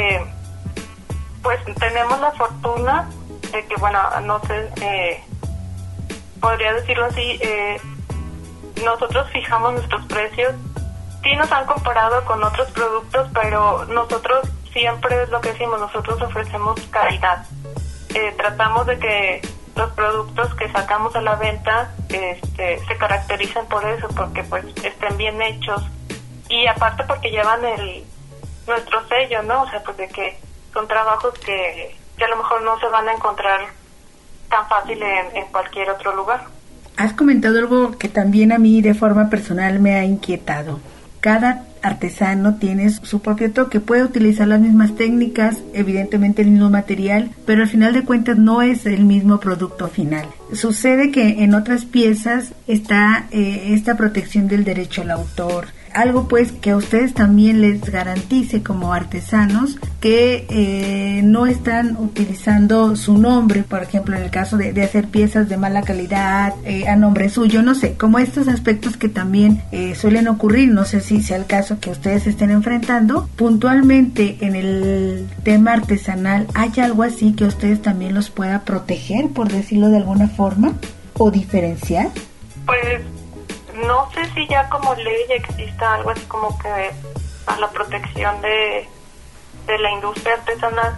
pues tenemos la fortuna de que, bueno, no sé, podría decirlo así, nosotros fijamos nuestros precios. Sí nos han comparado con otros productos, pero nosotros siempre es lo que decimos, nosotros ofrecemos calidad. Tratamos de que los productos que sacamos a la venta se caractericen por eso, porque pues estén bien hechos, y aparte porque llevan nuestro sello, ¿no? O sea, pues de que son trabajos que a lo mejor no se van a encontrar tan fácil en cualquier otro lugar. Has comentado algo que también a mí de forma personal me ha inquietado. Cada artesano tiene su propio toque, puede utilizar las mismas técnicas, evidentemente el mismo material, pero al final de cuentas no es el mismo producto final. Sucede que en otras piezas está esta protección del derecho al autor, algo pues que a ustedes también les garantice como artesanos que no están utilizando su nombre, por ejemplo en el caso de hacer piezas de mala calidad a nombre suyo, no sé, como estos aspectos que también suelen ocurrir. No sé si sea el caso que ustedes estén enfrentando puntualmente en el tema artesanal. ¿Hay algo así que ustedes también los pueda proteger, por decirlo de alguna forma, o diferenciar? Pues no sé si ya como ley exista algo así como que a la protección de la industria artesanal,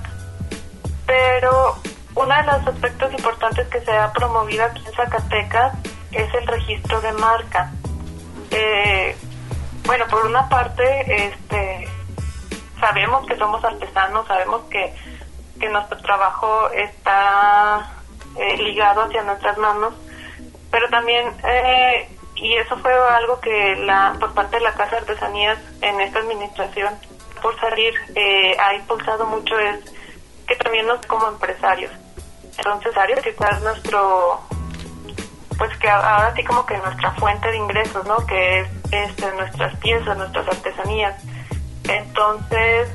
pero uno de los aspectos importantes que se ha promovido aquí en Zacatecas es el registro de marca. Bueno, por una parte, sabemos que somos artesanos, sabemos que nuestro trabajo está ligado hacia nuestras manos, pero también y eso fue algo que por parte de la Casa de Artesanías en esta administración por salir ha impulsado mucho, es que también nos como empresarios, que es nuestro, pues que ahora sí como que nuestra fuente de ingresos, ¿no? Que es nuestras piezas, nuestras artesanías. Entonces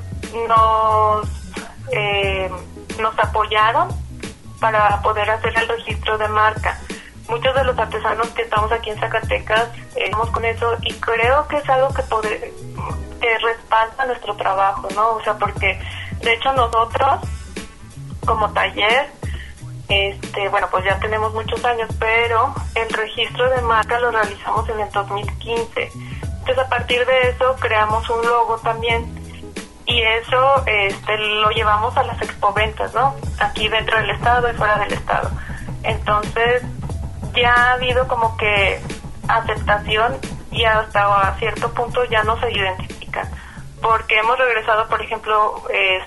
nos apoyaron para poder hacer el registro de marca. Muchos de los artesanos que estamos aquí en Zacatecas estamos con eso, y creo que es algo que respalda nuestro trabajo, ¿no? O sea, porque de hecho nosotros como taller, bueno, pues ya tenemos muchos años, pero el registro de marca lo realizamos en el 2015. Entonces a partir de eso creamos un logo también, y eso lo llevamos a las expoventas, ¿no? Aquí dentro del estado y fuera del estado. Entonces ya ha habido como que aceptación, y hasta a cierto punto ya no se identifican, porque hemos regresado, por ejemplo,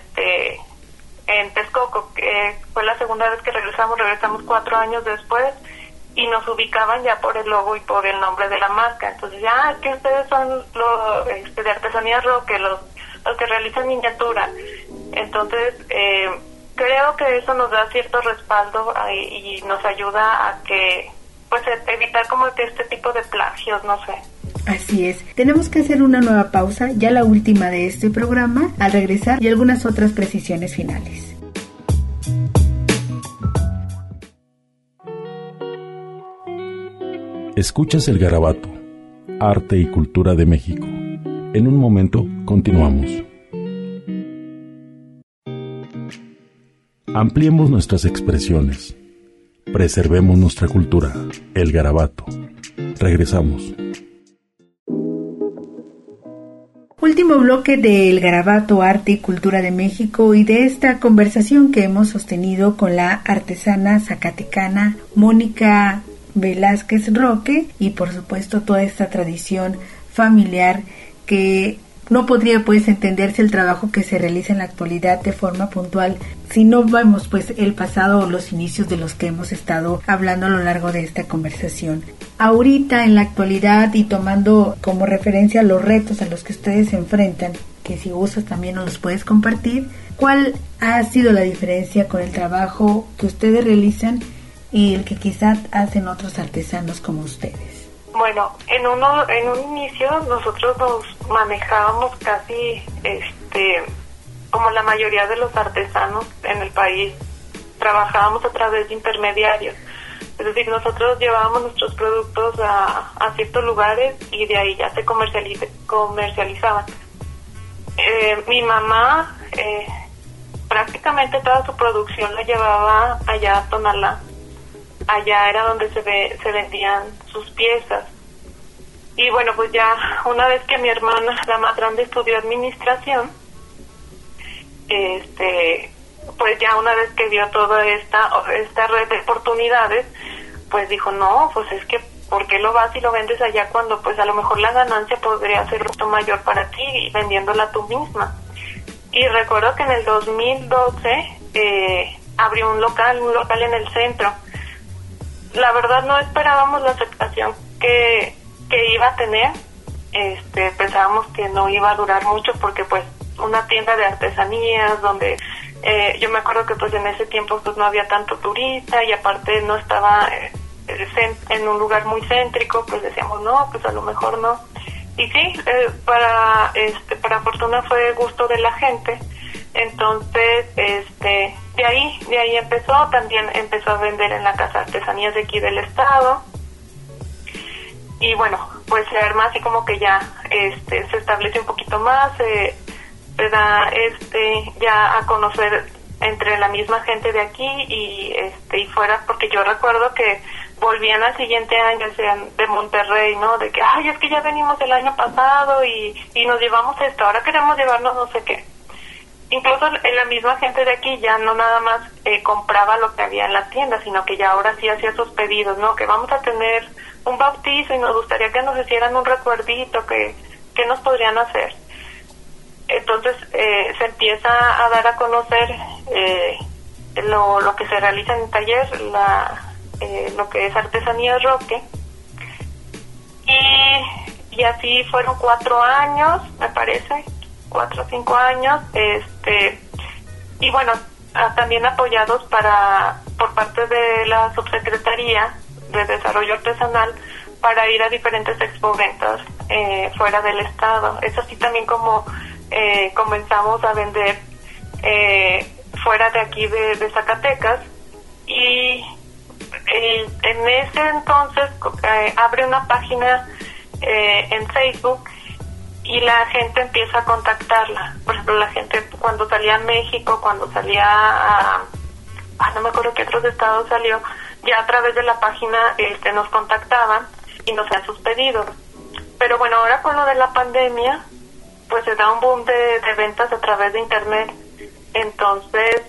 en Texcoco, que fue la segunda vez que regresamos 4 años después, y nos ubicaban ya por el logo y por el nombre de la marca. Entonces ya, que ustedes son los de Artesanía Roque, los que realizan miniatura. Entonces creo que eso nos da cierto respaldo y nos ayuda a que, pues, evitar como que este tipo de plagios, no sé. Así es. Tenemos que hacer una nueva pausa, ya la última de este programa, al regresar, y algunas otras precisiones finales. Escuchas El Garabato, arte y cultura de México. En un momento continuamos. Ampliemos nuestras expresiones. Preservemos nuestra cultura. El Garabato. Regresamos. Último bloque del Garabato, arte y cultura de México, y de esta conversación que hemos sostenido con la artesana zacatecana Mónica Velázquez Roque, y por supuesto toda esta tradición familiar que no podría pues entenderse el trabajo que se realiza en la actualidad de forma puntual si no vemos pues el pasado o los inicios de los que hemos estado hablando a lo largo de esta conversación. Ahorita en la actualidad, y tomando como referencia los retos a los que ustedes se enfrentan, que si gustas también nos los puedes compartir, ¿cuál ha sido la diferencia con el trabajo que ustedes realizan y el que quizás hacen otros artesanos como ustedes? Bueno, en un inicio nosotros nos manejábamos casi como la mayoría de los artesanos en el país, trabajábamos a través de intermediarios. Es decir, nosotros llevábamos nuestros productos a ciertos lugares y de ahí ya se comercializaban. Mi mamá prácticamente toda su producción la llevaba allá a Tonalá. Allá era donde se vendían sus piezas. Y bueno, pues ya una vez que mi hermana, la más grande, estudió administración, pues ya una vez que vio toda esta red de oportunidades, pues dijo, no, pues es que ¿por qué lo vas y lo vendes allá cuando pues a lo mejor la ganancia podría ser mucho mayor para ti vendiéndola tú misma? Y recuerdo que en el 2012 abrió un local en el centro. La verdad no esperábamos la aceptación que iba a tener. Pensábamos que no iba a durar mucho, porque pues una tienda de artesanías donde yo me acuerdo que pues en ese tiempo pues no había tanto turista, y aparte no estaba en un lugar muy céntrico, pues decíamos no, pues a lo mejor no. Y sí, para fortuna fue gusto de la gente. Entonces de ahí empezó. También empezó a vender en la Casa de Artesanías de aquí del estado, y bueno, pues se arma así como que ya se establece un poquito más, se da ya a conocer entre la misma gente de aquí y fuera, porque yo recuerdo que volvían al siguiente año, sean de Monterrey, ¿no? De que ay, es que ya venimos el año pasado y nos llevamos esto, ahora queremos llevarnos no sé qué. Incluso la misma gente de aquí ya no nada más compraba lo que había en la tienda, sino que ya ahora sí hacía sus pedidos, ¿no? Que vamos a tener un bautizo y nos gustaría que nos hicieran un recuerdito, que nos podrían hacer. Entonces se empieza a dar a conocer lo que se realiza en el taller, lo que es Artesanía Roque. y así fueron 4 años, me parece, 4 o 5 años, y bueno, también apoyados por parte de la Subsecretaría de Desarrollo Artesanal para ir a diferentes expoventas fuera del estado. Es así también como comenzamos a vender fuera de aquí de Zacatecas, y en ese entonces abre una página en Facebook y la gente empieza a contactarla. Por ejemplo, la gente cuando salía a México, cuando salía a no me acuerdo qué otros estados salió, ya a través de la página nos contactaban y nos hacían sus pedidos. Pero bueno, ahora con lo de la pandemia, pues se da un boom de ventas a través de internet. Entonces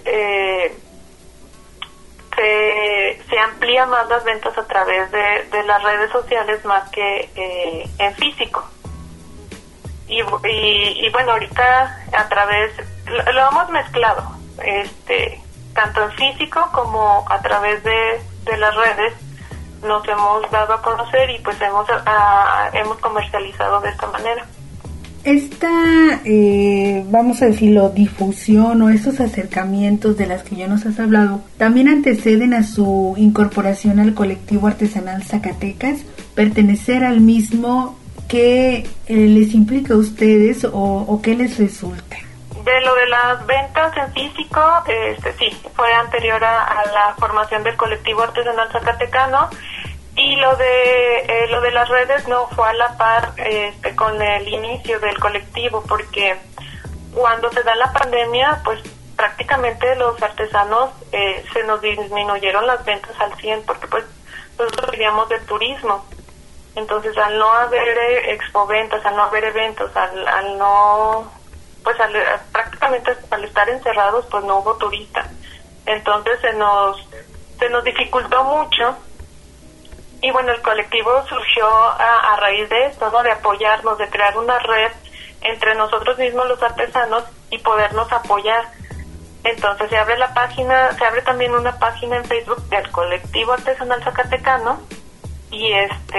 se amplía más las ventas a través de las redes sociales más que en físico. Y bueno, ahorita a través, lo hemos mezclado, tanto en físico como a través de las redes nos hemos dado a conocer y pues hemos comercializado de esta manera. Esta, vamos a decirlo, difusión o estos acercamientos de las que ya nos has hablado, ¿también anteceden a su incorporación al colectivo artesanal Zacatecas? ¿Pertenecer al mismo, qué les implica a ustedes o qué les resulta? De lo de las ventas en físico, sí, fue anterior a la formación del colectivo artesanal zacatecano, y lo de las redes no fue a la par con el inicio del colectivo, porque cuando se da la pandemia, pues prácticamente los artesanos se nos disminuyeron las ventas al 100%, porque pues nosotros vivíamos del turismo. Entonces, al no haber expoventas, al no haber eventos, al no, pues prácticamente al estar encerrados, pues no hubo turista. Entonces se nos dificultó mucho. Y bueno, el colectivo surgió a raíz de esto, ¿no? De apoyarnos, de crear una red entre nosotros mismos los artesanos y podernos apoyar. Entonces se abre también una página en Facebook del colectivo artesanal zacatecano, y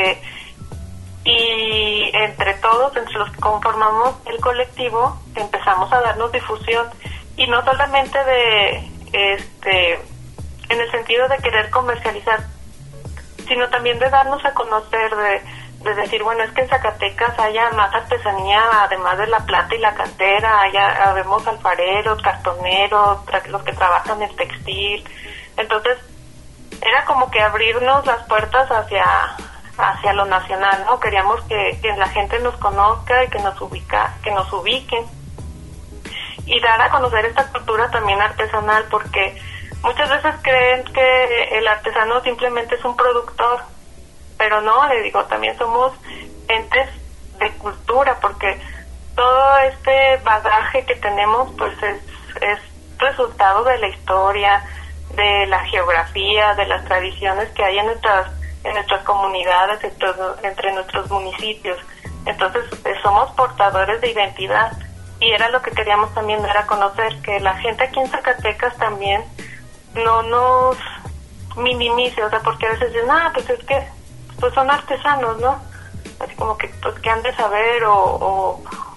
y entre todos, entre los que conformamos el colectivo, empezamos a darnos difusión, y no solamente en el sentido de querer comercializar, sino también de darnos a conocer, de decir, bueno, es que en Zacatecas haya más artesanía, además de la plata y la cantera, vemos alfareros, cartoneros, los que trabajan en textil. Entonces, era como que abrirnos las puertas hacia lo nacional, ¿no? Queríamos que la gente nos conozca y que nos ubiquen, y dar a conocer esta cultura también artesanal, porque muchas veces creen que el artesano simplemente es un productor, pero no, le digo, también somos entes de cultura, porque todo este bagaje que tenemos pues es resultado de la historia, de la geografía, de las tradiciones que hay en nuestras comunidades, entre nuestros municipios. Entonces somos portadores de identidad, y era lo que queríamos también dar a conocer, que la gente aquí en Zacatecas también no nos minimice, o sea, porque a veces dicen, pues es que pues son artesanos, ¿no? Así como que pues que han de saber, o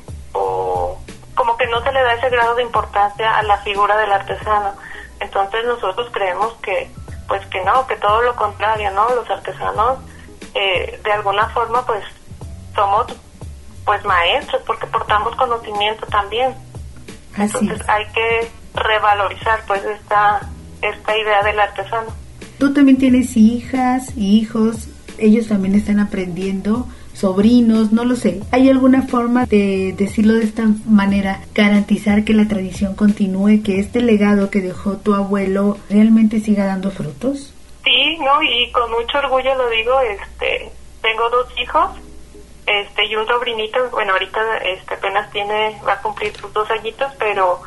como que no se le da ese grado de importancia a la figura del artesano. Entonces nosotros creemos que pues que no, que todo lo contrario, ¿no? Los artesanos de alguna forma pues somos pues maestros, porque portamos conocimiento también. Entonces hay que revalorizar pues esta idea del artesano. Tú también tienes hijas y hijos, ellos también están aprendiendo, sobrinos, no lo sé. ¿Hay alguna forma de decirlo de esta manera, garantizar que la tradición continúe, que este legado que dejó tu abuelo realmente siga dando frutos? Sí, no, y con mucho orgullo lo digo. Tengo 2 hijos, y un sobrinito. Bueno, ahorita apenas va a cumplir sus 2 añitos, pero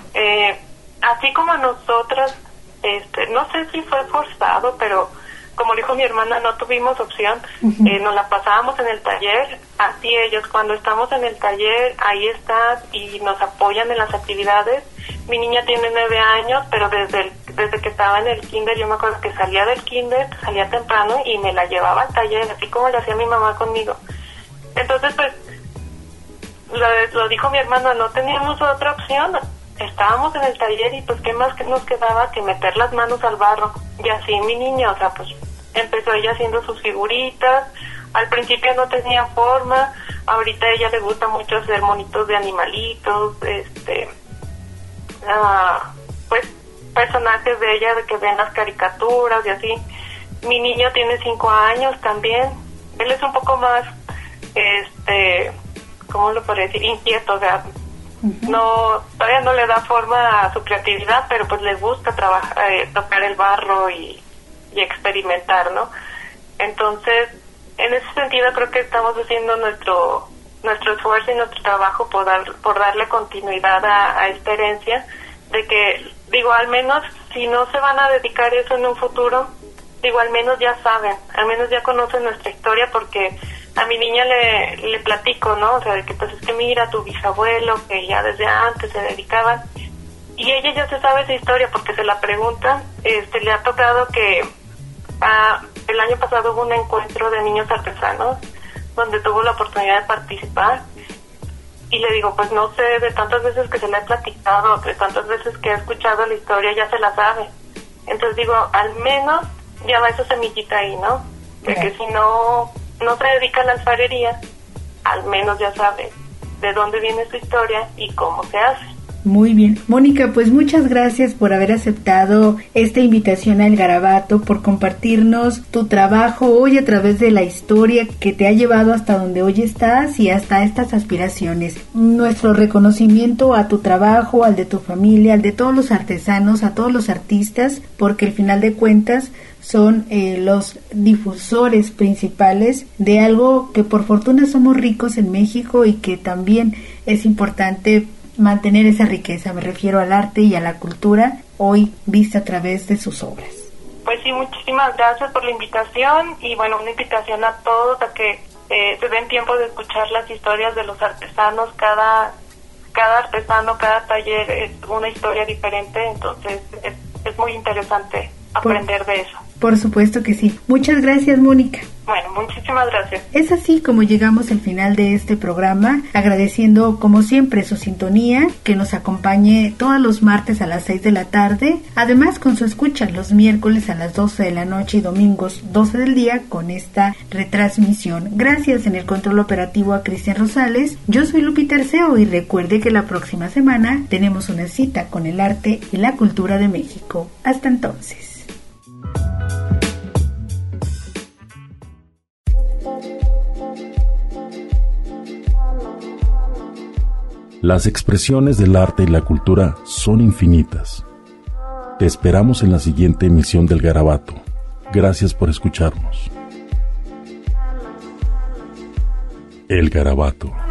así como nosotras, no sé si fue forzado, pero como dijo mi hermana, no tuvimos opción. Nos la pasábamos en el taller, así ellos, cuando estamos en el taller, ahí están y nos apoyan en las actividades. Mi niña tiene 9 años, pero desde desde que estaba en el kinder, yo me acuerdo que salía del kinder, salía temprano y me la llevaba al taller, así como lo hacía mi mamá conmigo. Entonces, pues, lo dijo mi hermano, no teníamos otra opción, estábamos en el taller y pues qué más que nos quedaba que meter las manos al barro. Y así mi niña, o sea, pues empezó ella haciendo sus figuritas, al principio no tenía forma, ahorita a ella le gusta mucho hacer monitos de animalitos, pues personajes de ella de que ven las caricaturas y así. Mi niño tiene 5 años también, él es un poco más, ¿cómo lo podría decir? Inquieto, o sea, todavía no le da forma a su creatividad, pero pues le gusta trabajar, tocar el barro y experimentar, ¿no? Entonces, en ese sentido creo que estamos haciendo nuestro esfuerzo y nuestro trabajo por darle continuidad a esta herencia, de que, digo, al menos si no se van a dedicar a eso en un futuro, digo, al menos ya saben, al menos ya conocen nuestra historia, porque a mi niña le platico, ¿no? O sea, de que pues es que mira, tu bisabuelo, que ya desde antes se dedicaban, y ella ya se sabe esa historia porque se la preguntan. Le ha tocado que el año pasado hubo un encuentro de niños artesanos donde tuvo la oportunidad de participar, y le digo, pues no sé, de tantas veces que se le ha platicado, de tantas veces que he escuchado la historia, ya se la sabe. Entonces digo, al menos ya va esa semillita ahí, ¿no? De que si no se dedica a la alfarería, al menos ya sabe de dónde viene su historia y cómo se hace. Muy bien. Mónica, pues muchas gracias por haber aceptado esta invitación al Garabato, por compartirnos tu trabajo hoy a través de la historia que te ha llevado hasta donde hoy estás y hasta estas aspiraciones. Nuestro reconocimiento a tu trabajo, al de tu familia, al de todos los artesanos, a todos los artistas, porque al final de cuentas son los difusores principales de algo que por fortuna somos ricos en México y que también es importante mantener esa riqueza. Me refiero al arte y a la cultura hoy vista a través de sus obras. Pues sí, muchísimas gracias por la invitación, y bueno, una invitación a todos a que se den tiempo de escuchar las historias de los artesanos. Cada artesano, cada taller es una historia diferente, entonces es muy interesante aprender de eso. Por supuesto que sí. Muchas gracias, Mónica. Bueno, muchísimas gracias. Es así como llegamos al final de este programa, agradeciendo como siempre su sintonía, que nos acompañe todos los martes a las 6 de la tarde, además con su escucha los miércoles a las 12 de la noche y domingos 12 del día con esta retransmisión. Gracias en el control operativo a Cristian Rosales. Yo soy Lupita Arceo y recuerde que la próxima semana tenemos una cita con el arte y la cultura de México. Hasta entonces. Las expresiones del arte y la cultura son infinitas. Te esperamos en la siguiente emisión del Garabato. Gracias por escucharnos. El Garabato.